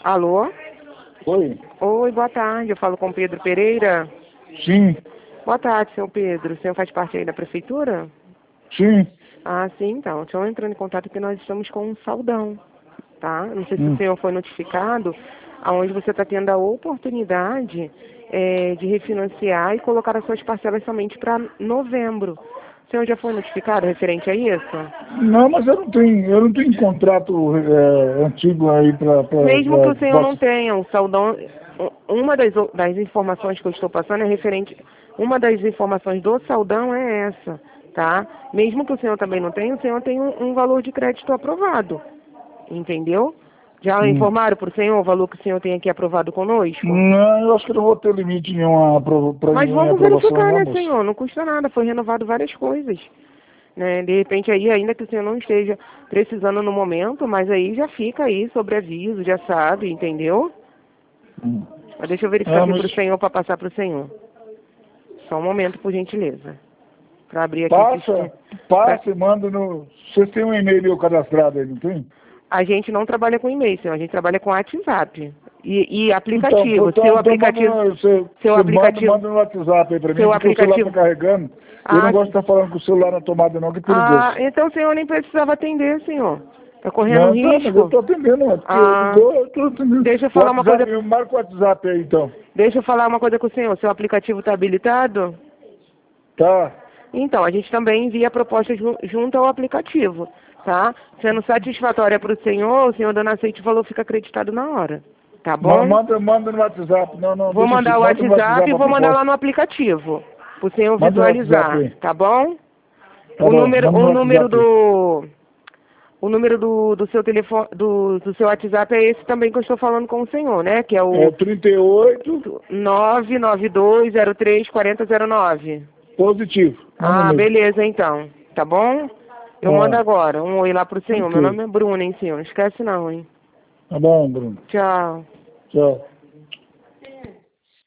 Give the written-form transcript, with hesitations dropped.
Alô? Oi? Oi, boa tarde. Eu falo com Pedro Pereira. Sim, Boa tarde, senhor Pedro. O senhor faz parte aí da prefeitura? sim. Ah, sim, então. Estou entrando em contato porque nós estamos com um saldão, tá? Não sei se o Hum. senhor foi notificado, aonde você está tendo a oportunidade de refinanciar e colocar as suas parcelas somente para novembro. O senhor já foi notificado referente a isso? Não, mas eu não tenho contrato antigo aí para Mesmo que o senhor não tenha o saldão, uma das informações que eu estou passando é referente, uma das informações do saldão é essa, tá? Mesmo que o senhor também não tenha, o senhor tem um valor de crédito aprovado, entendeu? Já informaram para o senhor o valor que o senhor tem aqui aprovado conosco? Não, eu acho que não vou ter limite nenhuma para Mas minha vamos aprovação, verificar, não, né, moço. senhor? Não custa nada, foi renovado várias coisas. Né? De repente aí, ainda que o senhor não esteja precisando no momento, mas aí já fica aí sobre aviso, já sabe, entendeu? Hum. Mas deixa eu verificar Ah, aqui mas para o senhor, para passar para o senhor. Só um momento, por gentileza. Para abrir aqui o sistema. passa e manda no... Vocês têm um e-mail meu cadastrado aí, não tem? A gente não trabalha com e-mail, senhor. A gente trabalha com WhatsApp. E Então, aplicativo. Seu aplicativo... Seu você aplicativo... manda no WhatsApp aí para mim, Seu porque o celular aplicativo... está carregando. Eu não Ah, gosto de estar falando com o celular na tomada não, que é ah, perigoso. então o senhor nem precisava atender, senhor. Tá correndo Não, tá, mas eu risco? tô atendendo, ó, porque eu Ah, tô atendendo. deixa eu O falar uma coisa... WhatsApp, marca o WhatsApp aí então. Deixa eu falar uma coisa com o senhor. Seu aplicativo está habilitado? Tá? Então, a gente também envia a proposta junto ao aplicativo, tá? Sendo satisfatória para o senhor dando aceite, o valor fica acreditado na hora, tá bom? Manda no WhatsApp. Não, não, Vou deixa assim. mandar o Manda no WhatsApp e WhatsApp a vou mandar lá proposta. no aplicativo, para o senhor Manda no WhatsApp visualizar, aí. tá bom? Tá bom, manda no WhatsApp aí. O número do seu telefone, do seu WhatsApp é esse também que eu estou falando com o senhor, né? Que é É o 38 992034009. positivo. Manda Ah, mesmo. beleza, então. Tá bom? Eu mando Ah, agora. Um oi lá pro senhor. Meu ok. nome é Bruna, hein, senhor? Não esquece não, hein? Tá bom, Bruno. Tchau. Tchau.